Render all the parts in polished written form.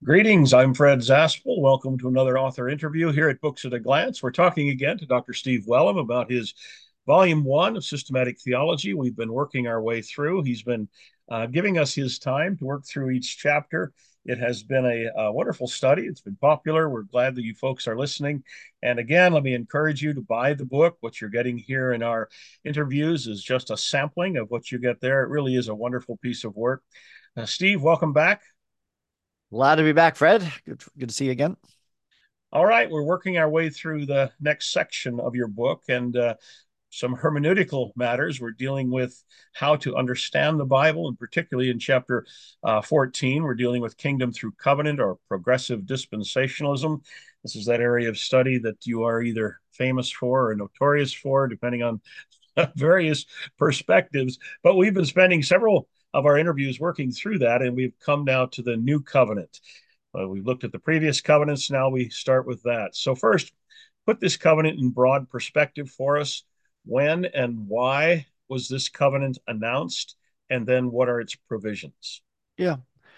Greetings, I'm Fred Zaspel. Welcome to another author interview here at Books at a Glance. We're talking again to Dr. Steve Wellum about his Volume 1 of Systematic Theology. We've been working our way through. He's been giving us his time to work through each chapter. It has been a wonderful study. It's been popular. We're glad that you folks are listening. And again, let me encourage you to buy the book. What you're getting here in our interviews is just a sampling of what you get there. It really is a wonderful piece of work. Steve, welcome back. Glad to be back, Fred. Good to see you again. All right, we're working our way through the next section of your book and some hermeneutical matters. We're dealing with how to understand the Bible, and particularly in chapter 14, we're dealing with kingdom through covenant or progressive dispensationalism. This is that area of study that you are either famous for or notorious for, depending on various perspectives. But we've been spending several of our interviews working through that, and we've come now to the new covenant. We've looked at the previous covenants. Now we start with that. So, first, put this covenant in broad perspective for us. When and why was this covenant announced? And then what are its provisions? Yeah.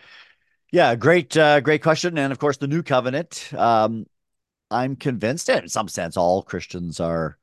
Yeah, great question. And of course, the new covenant. I'm convinced, and in some sense, all Christians are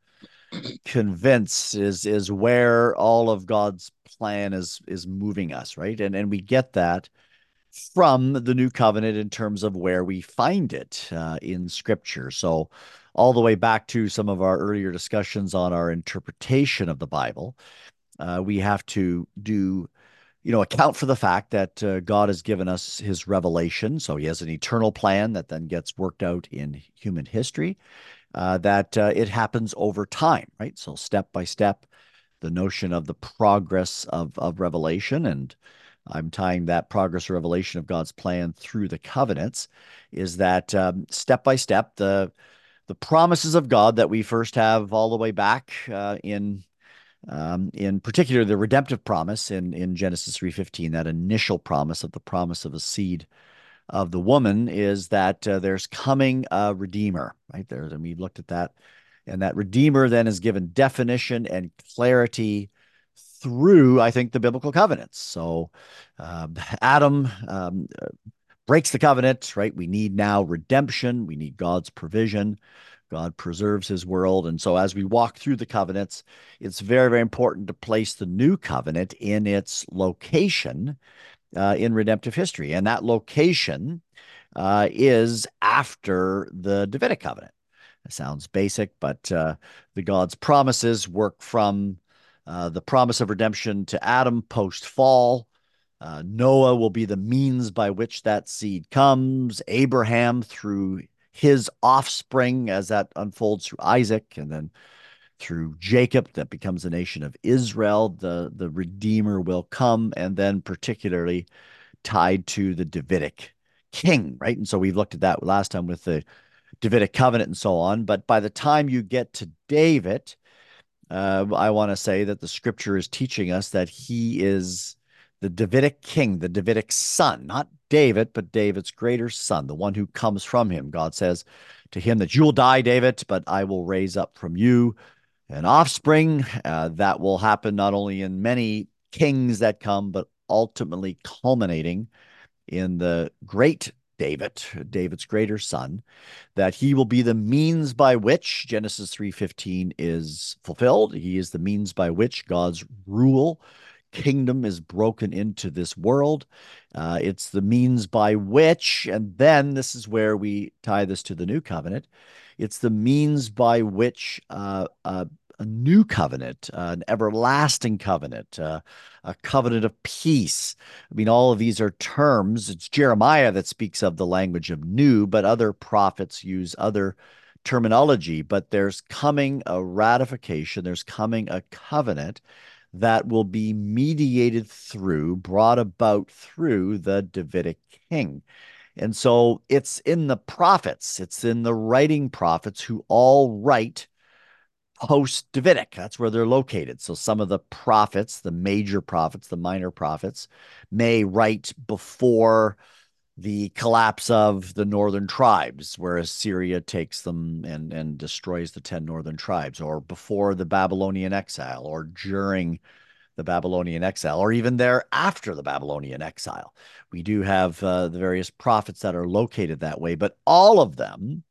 convinced is where all of God's plan is moving us, right? And we get that from the new covenant in terms of where we find it in Scripture. So all the way back to some of our earlier discussions on our interpretation of the Bible, we have to do account for the fact that God has given us his revelation. So he has an eternal plan that then gets worked out in human history, that it happens over time, right? So step by step, the notion of the progress of revelation, and I'm tying that progress or revelation of God's plan through the covenants, is that step by step, the promises of God that we first have all the way back in particular, the redemptive promise in Genesis 3:15, that initial promise of the promise of a seed of the woman, is that there's coming a redeemer, right? And we looked at that. And that redeemer then is given definition and clarity through, I think, the biblical covenants. So Adam breaks the covenant, right? We need now redemption. We need God's provision. God preserves his world. And so as we walk through the covenants, it's very, very important to place the new covenant in its location in redemptive history. And that location is after the Davidic covenant. It sounds basic, but the God's promises work from the promise of redemption to Adam post fall. Noah will be the means by which that seed comes. Abraham through his offspring as that unfolds through Isaac, and then through Jacob that becomes the nation of Israel. The Redeemer will come, and then particularly tied to the Davidic king, right? And so we looked at that last time with the Davidic covenant and so on. But by the time you get to David, I want to say that the scripture is teaching us that he is the Davidic king, the Davidic son, not David, but David's greater son, the one who comes from him. God says to him that you will die, David, but I will raise up from you an offspring that will happen not only in many kings that come, but ultimately culminating in the great David, David's greater son, that he will be the means by which Genesis 3:15 is fulfilled. He is the means by which God's rule kingdom is broken into this world. It's the means by which, and then this is where we tie this to the new covenant. It's the means by which a new covenant, an everlasting covenant, a covenant of peace. I mean, all of these are terms. It's Jeremiah that speaks of the language of new, but other prophets use other terminology. But there's coming a ratification, there's coming a covenant that will be mediated through, brought about through the Davidic king. And so it's in the prophets, it's in the writing prophets who all write post Davidic. That's where they're located. So some of the prophets, the major prophets, the minor prophets, may write before the collapse of the northern tribes, where Assyria takes them and destroys the 10 northern tribes, or before the Babylonian exile, or during the Babylonian exile, or even there after the Babylonian exile. We do have the various prophets that are located that way, but all of them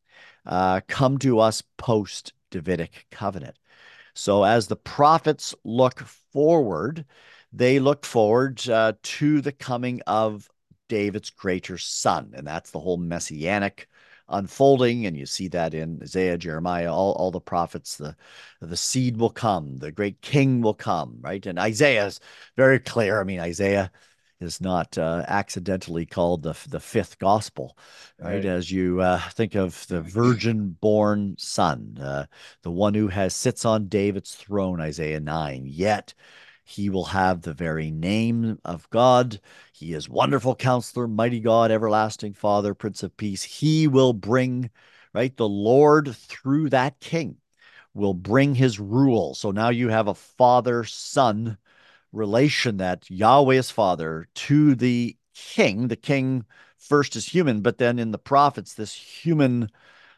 come to us post Davidic covenant. So as the prophets look forward, they look forward to the coming of David's greater son. And that's the whole messianic unfolding. And you see that in Isaiah, Jeremiah, all the prophets, the seed will come, the great king will come, right? And Isaiah is very clear. I mean, Isaiah is not accidentally called the fifth gospel, right? Right. As you think of the virgin born son, the one who has sits on David's throne, Isaiah 9. Yet he will have the very name of God. He is wonderful counselor, mighty God, everlasting Father, Prince of Peace. He will bring, right, the Lord through that king will bring his rule. So now you have a father son relation that Yahweh is father to the king. The king first is human, but then in the prophets, this human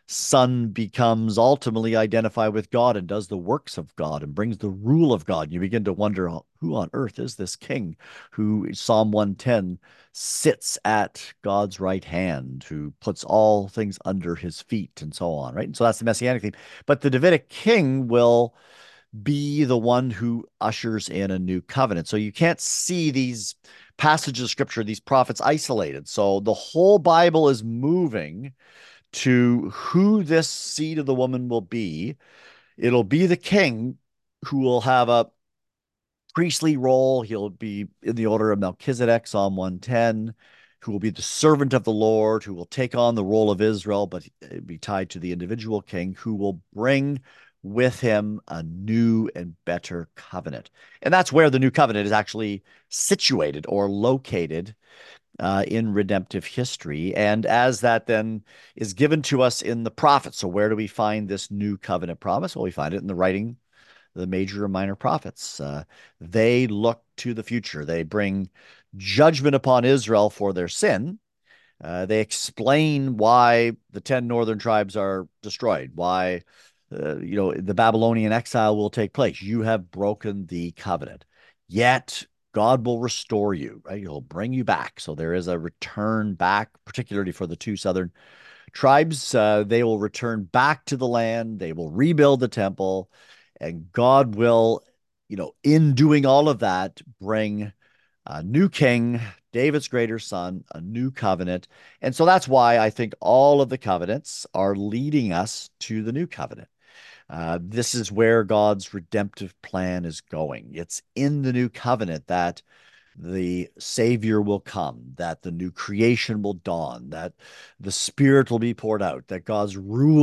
son becomes ultimately identified with God and does the works of God and brings the rule of God. You begin to wonder who on earth is this king who, Psalm 110, sits at God's right hand, who puts all things under his feet, and so on, right? And so that's the messianic theme. But the Davidic king will be the one who ushers in a new covenant. So you can't see these passages of scripture, these prophets isolated. So the whole Bible is moving to who this seed of the woman will be. It'll be the king who will have a priestly role. He'll be in the order of Melchizedek, Psalm 110, who will be the servant of the Lord, who will take on the role of Israel, but be tied to the individual king, who will bring with him a new and better covenant. And that's where the new covenant is actually situated or located in redemptive history. And as that then is given to us in the prophets. So where do we find this new covenant promise? Well, we find it in the writing the major and minor prophets. They look to the future. They bring judgment upon Israel for their sin. They explain why the 10 northern tribes are destroyed, why the Babylonian exile will take place. You have broken the covenant. Yet God will restore you, right? He'll bring you back. So there is a return back, particularly for the two southern tribes. They will return back to the land. They will rebuild the temple. And God will, in doing all of that, bring a new king, David's greater son, a new covenant. And so that's why I think all of the covenants are leading us to the new covenant. This is where God's redemptive plan is going. It's in the new covenant that the Savior will come, that the new creation will dawn, that the Spirit will be poured out, that God's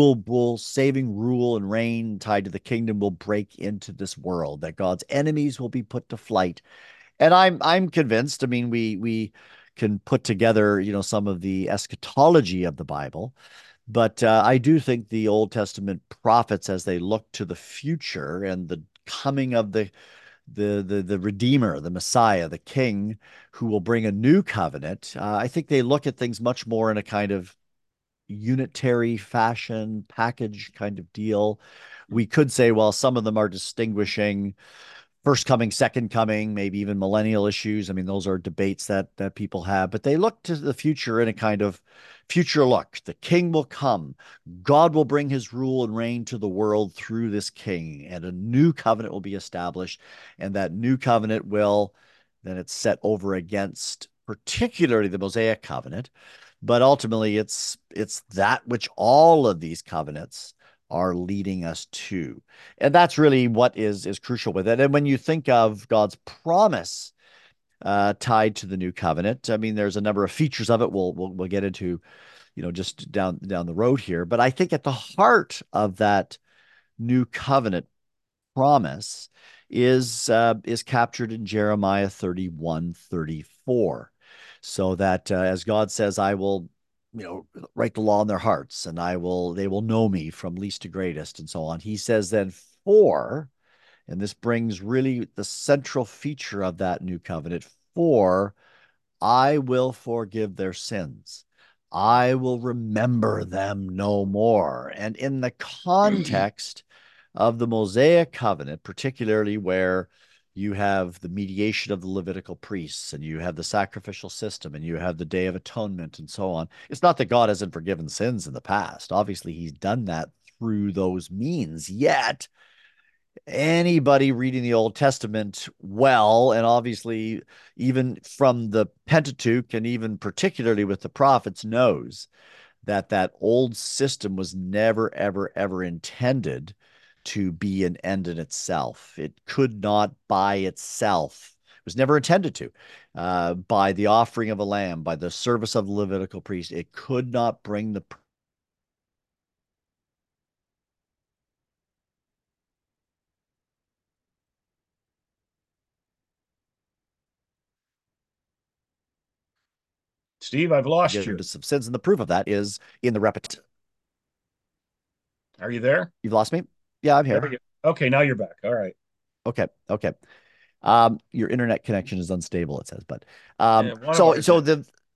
saving rule and reign tied to the kingdom will break into this world, that God's enemies will be put to flight. And I'm convinced. I mean, we can put together, some of the eschatology of the Bible, but I do think the Old Testament prophets, as they look to the future and the coming of the Redeemer, the Messiah, the King, who will bring a new covenant, I think they look at things much more in a kind of unitary fashion, package kind of deal. We could say, well, some of them are distinguishing first coming, second coming, maybe even millennial issues. I mean, those are debates that people have, but they look to the future in a kind of future look. The king will come. God will bring his rule and reign to the world through this king, and a new covenant will be established. And that new covenant will then it's set over against particularly the Mosaic covenant, but ultimately it's that which all of these covenants are leading us to. And that's really what is crucial with it. And when you think of God's promise tied to the new covenant, I mean, there's a number of features of it we'll get into, just down the road here. But I think at the heart of that new covenant promise is captured in Jeremiah 31:34. So that as God says, I will write the law in their hearts, and they will know me from least to greatest, and so on. He says then, and this brings really the central feature of that new covenant, for I will forgive their sins. I will remember them no more. And in the context of the Mosaic covenant, particularly where you have the mediation of the Levitical priests, and you have the sacrificial system, and you have the Day of Atonement, and so on. It's not that God hasn't forgiven sins in the past. Obviously, he's done that through those means. Yet, anybody reading the Old Testament well, and obviously even from the Pentateuch and even particularly with the prophets, knows that that old system was never, ever, ever intended to be an end in itself. It could not by itself. It was never intended to. By the offering of a lamb, by the service of the Levitical priest, it could not bring the Steve, I've lost you. forgiveness of sins. And the proof of that is in the repetition. Are you there? You've lost me? Yeah, I'm There here. we go. Okay, now you're back. All right. Okay. Okay. Your internet connection is unstable, it says, but Yeah, one of ours is.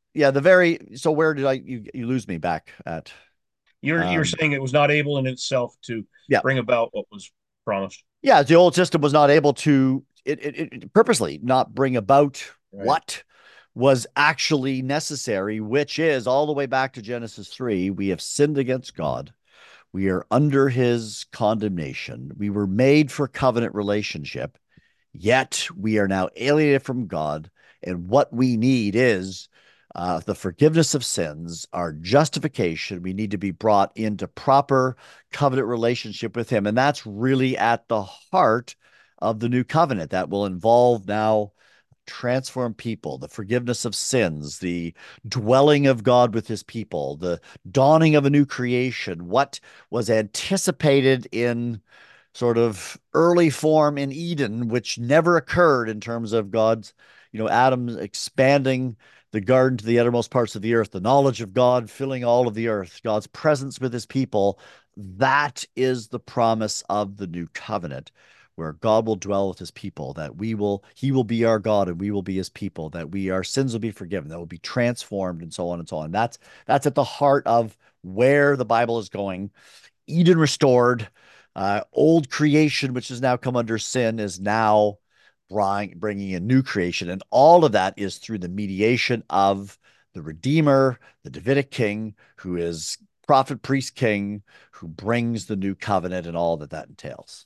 so where did you lose me back at? You're Um, saying it was not able in itself to yeah, bring about what was promised. yeah, the old system was not able to it purposely not bring about Right. what was actually necessary, which is all the way back to Genesis 3. We have sinned against God. We are under his condemnation. We were made for covenant relationship. Yet we are now alienated from God. And what we need is the forgiveness of sins, our justification. We need to be brought into proper covenant relationship with Him. And that's really at the heart of the new covenant that will involve now transform people, the forgiveness of sins, the dwelling of God with his people, the dawning of a new creation, what was anticipated in sort of early form in Eden, which never occurred in terms of God's, Adam expanding the garden to the uttermost parts of the earth, the knowledge of God filling all of the earth, God's presence with his people. That is the promise of the new covenant, where God will dwell with his people, that he will be our God and we will be his people, that our sins will be forgiven, that will be transformed, and so on and so on. That's at the heart of where the Bible is going. Eden restored, old creation, which has now come under sin, is now bringing a new creation. And all of that is through the mediation of the Redeemer, the Davidic king, who is prophet, priest, king, who brings the new covenant and all that that entails.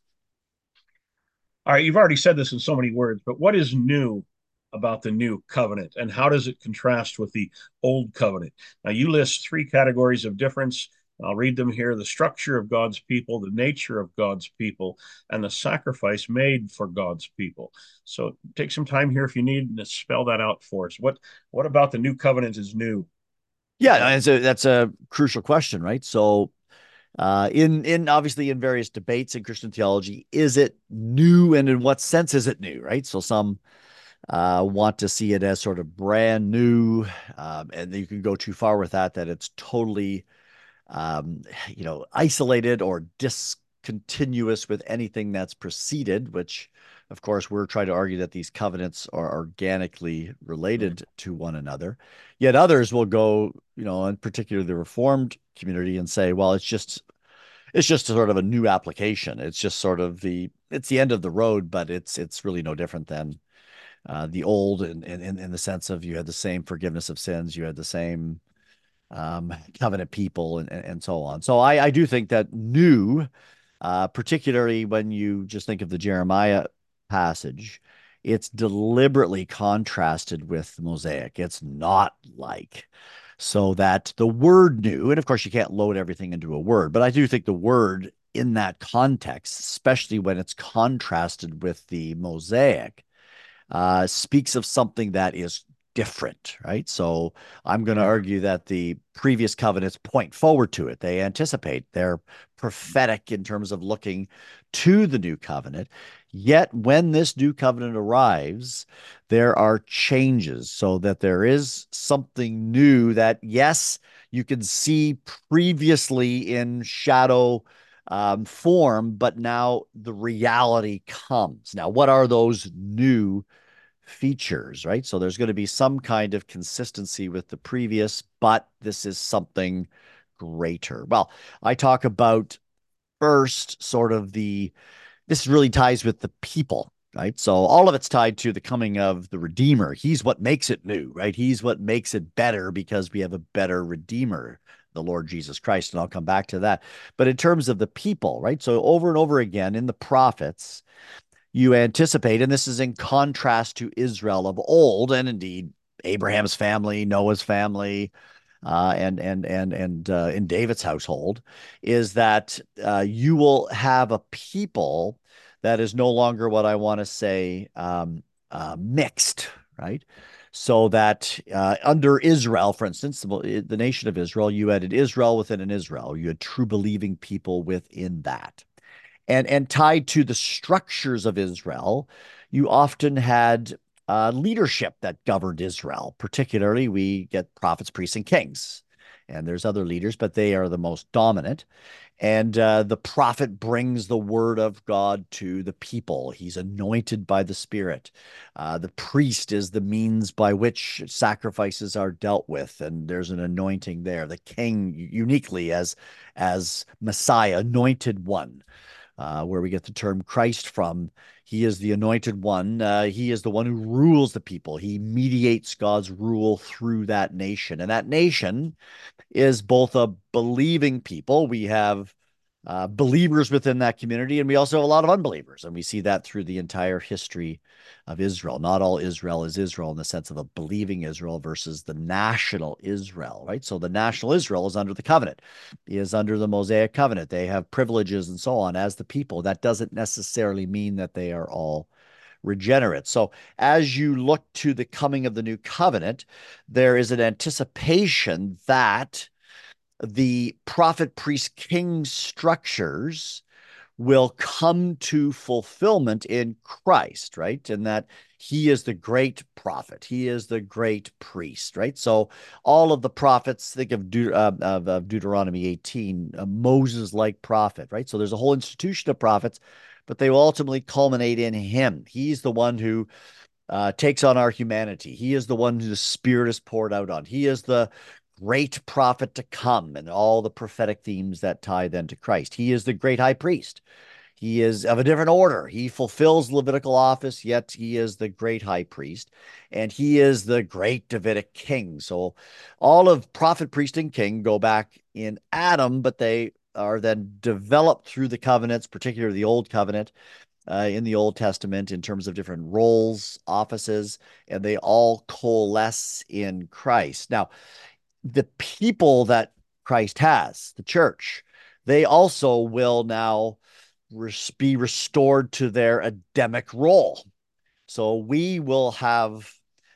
All right, you've already said this in so many words, but what is new about the new covenant and how does it contrast with the old covenant? Now, you list three categories of difference. I'll read them here: the structure of God's people, the nature of God's people, and the sacrifice made for God's people. So take some time here if you need to spell that out for us. What about the new covenant is new? Yeah, and so that's a crucial question, right? So in obviously in various debates in Christian theology, is it new, and in what sense is it new, right? So some want to see it as sort of brand new, and you can go too far with that it's totally isolated or discontinuous with anything that's preceded, which of course we're trying to argue that these covenants are organically related to one another. Yet others will go, in particular the Reformed community, and say, well, it's just sort of a new application. It's just sort of it's the end of the road, but it's really no different than the old in the sense of you had the same forgiveness of sins, you had the same covenant people, and so on. So I do think that new, particularly when you just think of the Jeremiah passage, it's deliberately contrasted with the Mosaic. It's not like, so that the word new, and of course you can't load everything into a word, but I do think the word in that context, especially when it's contrasted with the Mosaic, speaks of something that is different, right? So I'm going to Mm-hmm. argue that the previous covenants point forward to it. They anticipate, they're prophetic in terms of looking to the new covenant. Yet when this new covenant arrives, there are changes, so that there is something new that, yes, you can see previously in shadow form, but now the reality comes. Now, what are those new features, right? So there's going to be some kind of consistency with the previous, but this is something greater. Well, I talk about first sort of this really ties with the people. right? So all of it's tied to the coming of the Redeemer. He's what makes it new, right? He's what makes it better because we have a better Redeemer, the Lord Jesus Christ. And I'll come back to that. But in terms of the people, right? So over and over again in the prophets, you anticipate, and this is in contrast to Israel of old, and indeed Abraham's family, Noah's family, and in David's household, is that you will have a people that is no longer what I want to say mixed, right? So that under Israel, for instance, the nation of Israel, you had an Israel within an Israel. You had true believing people within that. And tied to the structures of Israel, you often had leadership that governed Israel. Particularly, we get prophets, priests, and kings. And there's other leaders, but they are the most dominant. And the prophet brings the word of God to the people. He's anointed by the Spirit. The priest is the means by which sacrifices are dealt with, and there's an anointing there. The king, uniquely as Messiah, anointed one, where we get the term Christ from. He is the anointed one. He is the one who rules the people. He mediates God's rule through that nation. And that nation is both a believing people. We have believers within that community, and we also have a lot of unbelievers. And we see that through the entire history of Israel. Not all Israel is Israel in the sense of a believing Israel versus the national Israel, right? So the national Israel is under the covenant, is under the Mosaic covenant. They have privileges and so on as the people. That doesn't necessarily mean that they are all regenerate. So as you look to the coming of the new covenant, there is an anticipation that the prophet, priest, king structures will come to fulfillment in Christ, right? And that he is the great prophet, he is the great priest, right? So all of the prophets, think of, Deuteronomy 18, a Moses like prophet, right? So there's a whole institution of prophets, but they will ultimately culminate in him. He's the one who takes on our humanity. He is the one who the Spirit is poured out on. He is the great prophet to come, and all the prophetic themes that tie then to Christ. He is the great high priest. He is of a different order. He fulfills Levitical office, yet he is the great high priest, and he is the great Davidic king. So all of prophet, priest, and king go back in Adam, but they are then developed through the covenants, particularly the Old Covenant, in the Old Testament in terms of different roles, offices, and they all coalesce in Christ. Now, the people that Christ has, the church, they also will now be restored to their Adamic role. So we will have,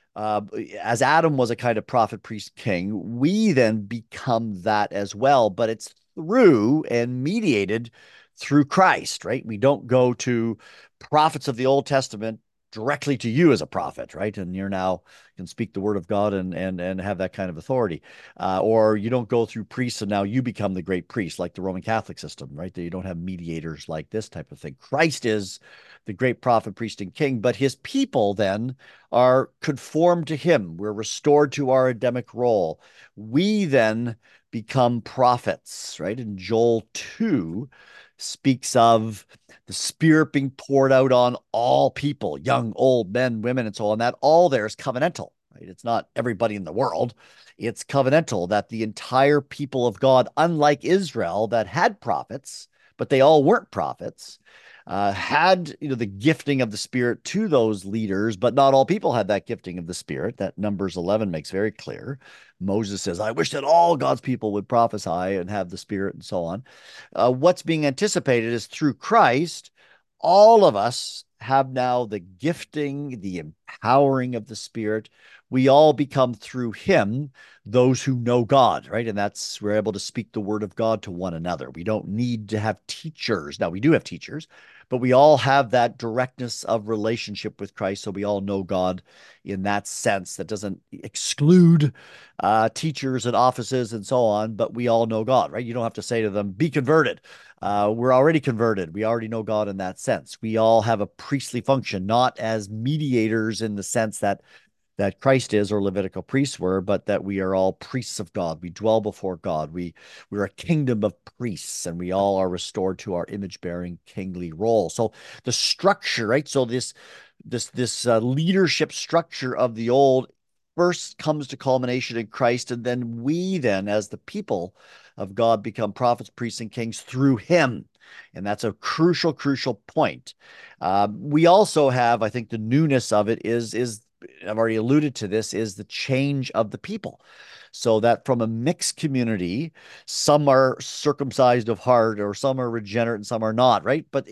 as Adam was a kind of prophet, priest, king, we then become that as well, but it's through and mediated through Christ, right? We don't go to prophets of the Old Testament directly to you as a prophet, right? And you're now can speak the word of God and have that kind of authority. Or you don't go through priests and now you become the great priest like the Roman Catholic system, right? That you don't have mediators like this type of thing. Christ is the great prophet, priest, and king, but his people then are conformed to him. We're restored to our Adamic role. We then become prophets, right? And Joel 2 speaks of the Spirit being poured out on all people, young, old, men, women, and so on. That all there is covenantal, right? It's not everybody in the world. It's covenantal that the entire people of God, unlike Israel that had prophets, but they all weren't prophets, had the gifting of the Spirit to those leaders, but not all people had that gifting of the Spirit. That Numbers 11 makes very clear. Moses says, I wish that all God's people would prophesy and have the Spirit and so on. What's being anticipated is through Christ, all of us have now the gifting, the empowering of the Spirit. We all become through him those who know God, right? And that's, we're able to speak the word of God to one another. We don't need to have teachers. Now, we do have teachers, but we all have that directness of relationship with Christ. So we all know God in that sense. That doesn't exclude teachers and offices and so on, but we all know God, right? You don't have to say to them, be converted. We're already converted. We already know God in that sense. We all have a priestly function, not as mediators in the sense that that Christ is or Levitical priests were, but that we are all priests of God. We dwell before God. We're a kingdom of priests, and we all are restored to our image-bearing kingly role. So the structure, right? So this leadership structure of the old first comes to culmination in Christ, and then we then, as the people of God, become prophets, priests, and kings through Him. And that's a crucial, crucial point. We also have, I think, the newness of it is I've already alluded to this, is the change of the people. So that from a mixed community, some are circumcised of heart, or some are regenerate, and some are not, right? But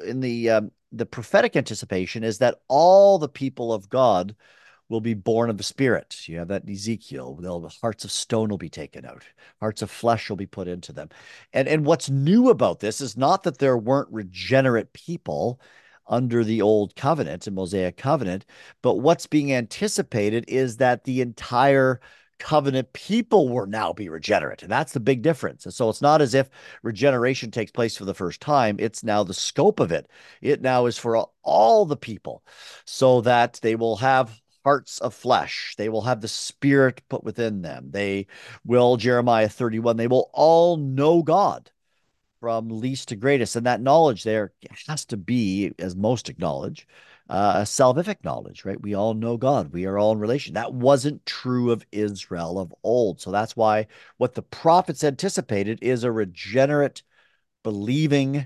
the prophetic anticipation is that all the people of God will be born of the Spirit. You have that in Ezekiel. The hearts of stone will be taken out. Hearts of flesh will be put into them. And what's new about this is not that there weren't regenerate people under the old covenant and Mosaic covenant, but what's being anticipated is that the entire covenant people will now be regenerate. And that's the big difference. And so it's not as if regeneration takes place for the first time. It's now the scope of it. It now is for all the people, so that they will have hearts of flesh. They will have the Spirit put within them. They will, Jeremiah 31, they will all know God from least to greatest. And that knowledge there has to be, as most acknowledge, a salvific knowledge, right? We all know God. We are all in relation. That wasn't true of Israel of old. So that's why what the prophets anticipated is a regenerate, believing,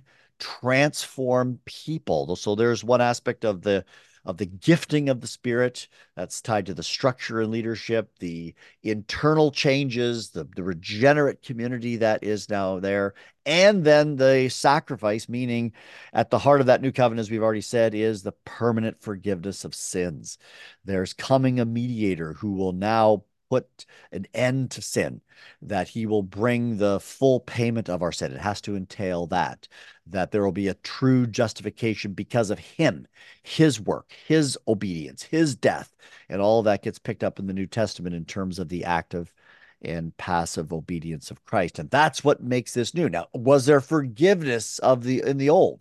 transformed people. So there's one aspect of the gifting of the Spirit that's tied to the structure and leadership, the internal changes, the regenerate community that is now there, and then the sacrifice, meaning at the heart of that new covenant, as we've already said, is the permanent forgiveness of sins. There's coming a mediator who will now put an end to sin, that he will bring the full payment of our sin. It has to entail that there will be a true justification because of him, his work, his obedience, his death, and all that gets picked up in the New Testament in terms of the active and passive obedience of Christ. And that's what makes this new. Now, was there forgiveness of the in the old?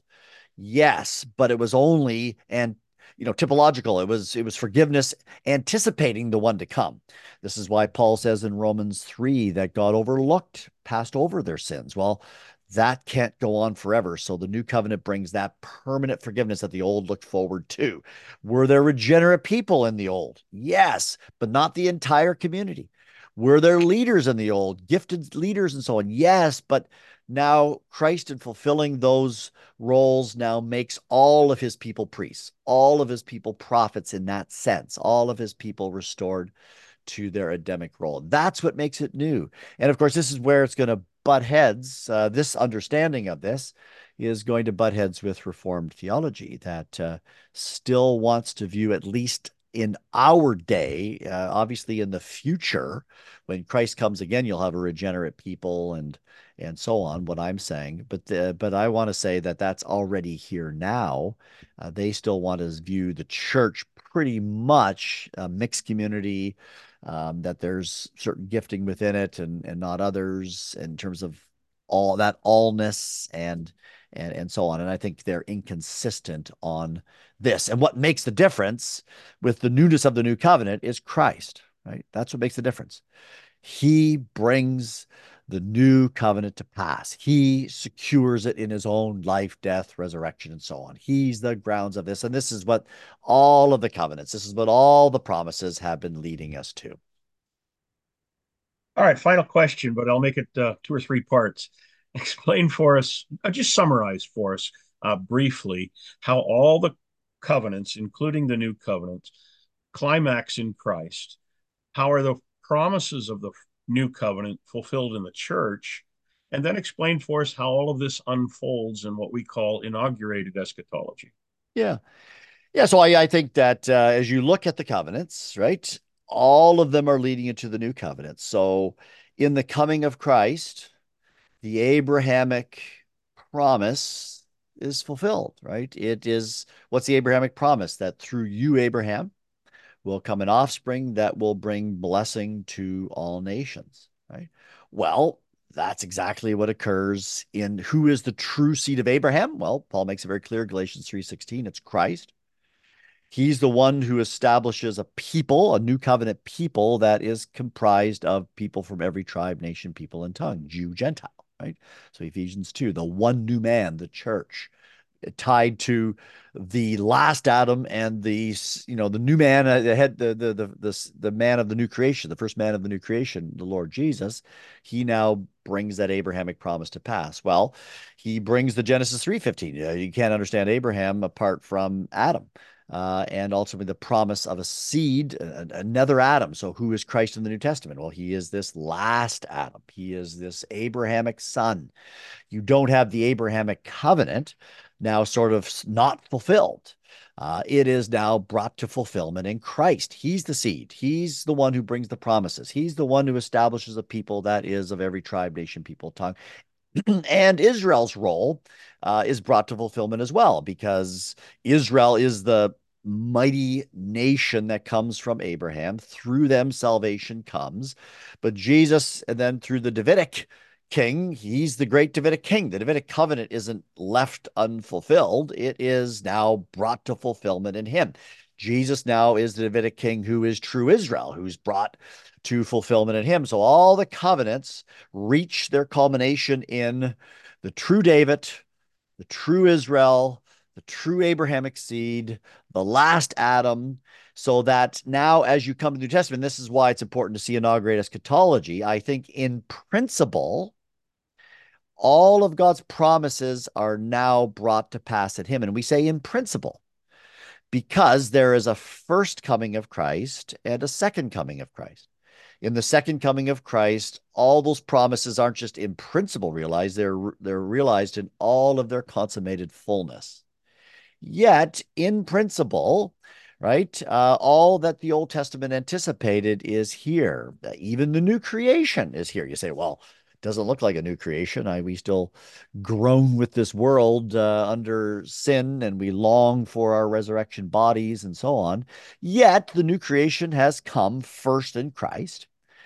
Yes, but it was only and typological. It was forgiveness anticipating the one to come. This is why Paul says in Romans 3 that God passed over their sins. Well, that can't go on forever. So the new covenant brings that permanent forgiveness that the old looked forward to. Were there regenerate people in the old? Yes, but not the entire community. Were there leaders in the old, gifted leaders and so on? Yes, but now Christ, in fulfilling those roles, now makes all of his people priests, all of his people prophets in that sense, all of his people restored to their Adamic role. That's what makes it new. And of course, this is where it's going to butt heads. This understanding of this is going to butt heads with Reformed theology that still wants to view, at least in our day, obviously in the future, when Christ comes again, you'll have a regenerate people and so on. What I'm saying, but I want to say that that's already here now. They still want to view the church pretty much a mixed community, that there's certain gifting within it and not others in terms of all that allness and so on. And I think they're inconsistent on this. And what makes the difference with the newness of the new covenant is Christ, right? That's what makes the difference. He brings the new covenant to pass. He secures it in his own life, death, resurrection, and so on. He's the grounds of this. And this is what all of the covenants, this is what all the promises have been leading us to. All right, final question, but I'll make it two or three parts. Explain for us, just summarize for us briefly how all the covenants, including the new covenants, climax in Christ. How are the promises of the new covenant fulfilled in the church? And then explain for us how all of this unfolds in what we call inaugurated eschatology. Yeah. Yeah. So I think that as you look at the covenants, right, all of them are leading into the new covenant. So in the coming of Christ, the Abrahamic promise is fulfilled, right? It is, what's the Abrahamic promise? That through you, Abraham, will come an offspring that will bring blessing to all nations, right? Well, that's exactly what occurs in who is the true seed of Abraham. Well, Paul makes it very clear, Galatians 3:16, it's Christ. He's the one who establishes a people, a new covenant people that is comprised of people from every tribe, nation, people, and tongue, Jew, Gentile, right? So Ephesians 2, the one new man, the church, tied to the last Adam and the new man, the head, the man of the new creation, the first man of the new creation, the Lord Jesus. He now brings that Abrahamic promise to pass. Well, he brings the Genesis 3:15. You can't understand Abraham apart from Adam. And ultimately the promise of a seed, another Adam. So who is Christ in the New Testament? Well, he is this last Adam. He is this Abrahamic son. You don't have the Abrahamic covenant now sort of not fulfilled. It is now brought to fulfillment in Christ. He's the seed. He's the one who brings the promises. He's the one who establishes a people that is of every tribe, nation, people, tongue. And Israel's role is brought to fulfillment as well, because Israel is the mighty nation that comes from Abraham. Through them, salvation comes. But Jesus, and then through the Davidic king, he's the great Davidic king. The Davidic covenant isn't left unfulfilled, it is now brought to fulfillment in him. Jesus now is the Davidic king who is true Israel, who's brought to fulfillment in him. So all the covenants reach their culmination in the true David, the true Israel, the true Abrahamic seed, the last Adam. So that now, as you come to the New Testament, this is why it's important to see inaugurate eschatology. I think in principle, all of God's promises are now brought to pass at him. And we say in principle, because there is a first coming of Christ and a second coming of Christ. In the second coming of Christ, all those promises aren't just in principle realized, they're realized in all of their consummated fullness. Yet, in principle, right, all that the Old Testament anticipated is here. Even the new creation is here. You say, well, it doesn't look like a new creation. We still groan with this world under sin, and we long for our resurrection bodies and so on. Yet, the new creation has come first in Christ.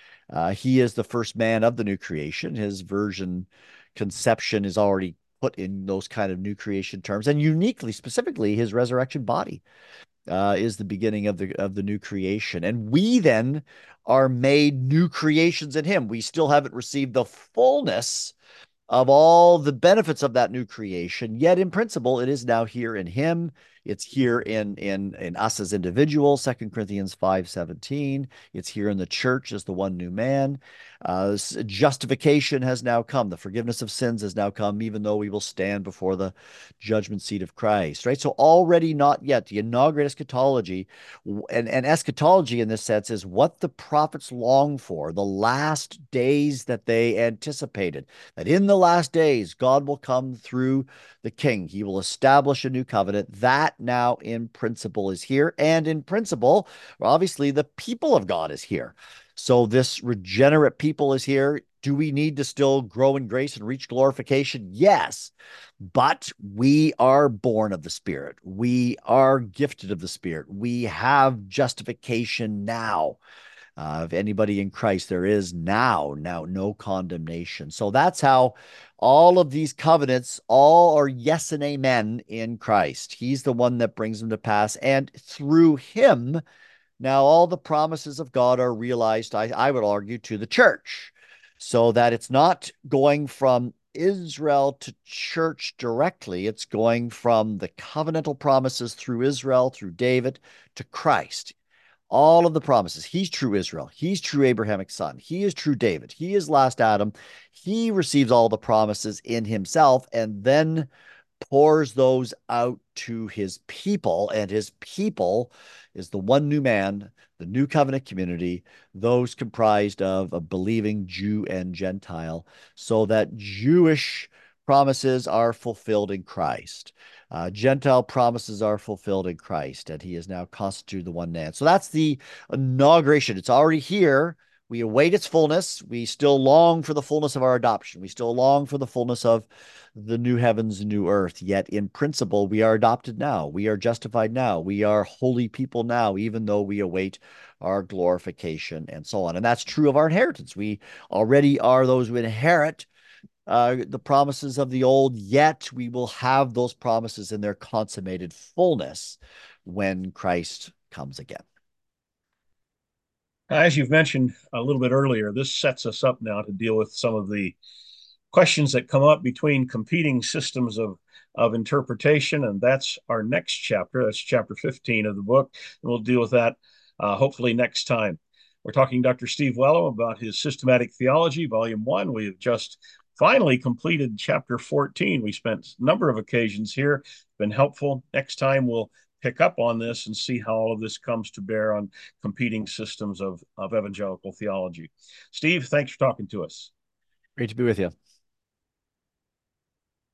He is the first man of the new creation. His virgin conception is already put in those kind of new creation terms, and uniquely, specifically, his resurrection body is the beginning of the new creation. And we then are made new creations in him. We still haven't received the fullness of all the benefits of that new creation, yet in principle, it is now here in him. It's here in us as individuals, 2 Corinthians 5:17. It's here in the church as the one new man. Justification has now come. The forgiveness of sins has now come, even though we will stand before the judgment seat of Christ, right? So already not yet. The inaugurate eschatology, and eschatology in this sense is what the prophets long for, the last days that they anticipated, that in the last days, God will come through the king. He will establish a new covenant. That now in principle is here. And in principle, obviously, the people of God is here. So this regenerate people is here. Do we need to still grow in grace and reach glorification? Yes. But we are born of the Spirit. We are gifted of the Spirit. We have justification now. If anybody in Christ, there is now no condemnation. So that's how all of these covenants all are yes and amen in Christ. He's the one that brings them to pass. And through him, now all the promises of God are realized, I would argue, to the church. So that it's not going from Israel to church directly. It's going from the covenantal promises through Israel, through David, to Christ. All of the promises. He's true Israel. He's true Abrahamic son. He is true David. He is last Adam. He receives all the promises in himself and then pours those out to his people. And his people is the one new man, the new covenant community, those comprised of a believing Jew and Gentile, so that Jewish promises are fulfilled in Christ. Gentile promises are fulfilled in Christ, and he is now constituted the one man. So that's the inauguration. It's already here. We await its fullness. We still long for the fullness of our adoption. We still long for the fullness of the new heavens and new earth. Yet in principle, we are adopted now. We are justified now. We are holy people now, even though we await our glorification and so on. And that's true of our inheritance. We already are those who inherit the promises of the old, yet we will have those promises in their consummated fullness when Christ comes again. As you've mentioned a little bit earlier, this sets us up now to deal with some of the questions that come up between competing systems of interpretation. And that's our next chapter. That's chapter 15 of the book. And we'll deal with that hopefully next time. We're talking to Dr. Steve Wellow about his Systematic Theology, Volume 1. We have just finally completed chapter 14. We spent a number of occasions here. It's been helpful. Next time we'll pick up on this and see how all of this comes to bear on competing systems of evangelical theology. Steve, thanks for talking to us. Great to be with you.